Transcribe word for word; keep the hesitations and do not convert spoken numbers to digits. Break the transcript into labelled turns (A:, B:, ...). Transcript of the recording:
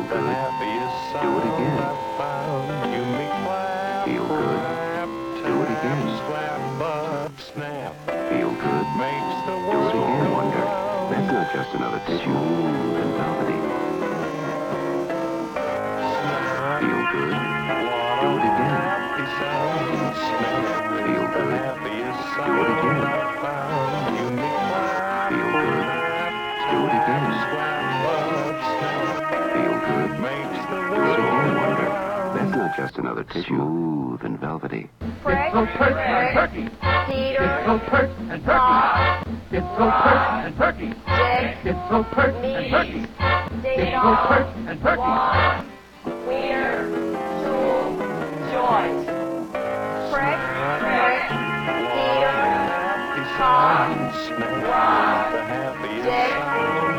A: good. Do it again. Feel good. Do it again. Feel good. Do it again, Wonder. That's not just another tissue. Smooth and velvety. Feel good. Do it again. Feel good. Do it again. Feel good. Do it again. Feel good. Do it again, Wonder. That's not just another tissue. Smooth and velvety.
B: It's so pert and perky.
C: Peter,
B: It's so pert and perky. It's so pert and perky.
C: Dick,
B: It's so pert and perky.
C: Ding
B: It's so pert and perky.
C: One, Wiener, Tool, Joint. Frick, Frick, Peter, Tom, Ron, Dick,